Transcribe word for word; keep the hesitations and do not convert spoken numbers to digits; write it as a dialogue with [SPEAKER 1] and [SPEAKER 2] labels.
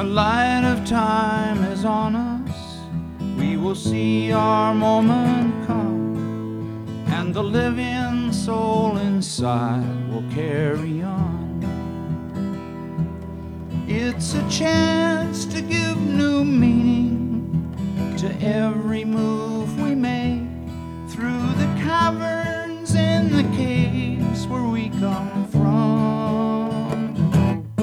[SPEAKER 1] the light of time is on us, we will see our moment come, and the living soul inside will carry on. It's a chance to give new meaning to every move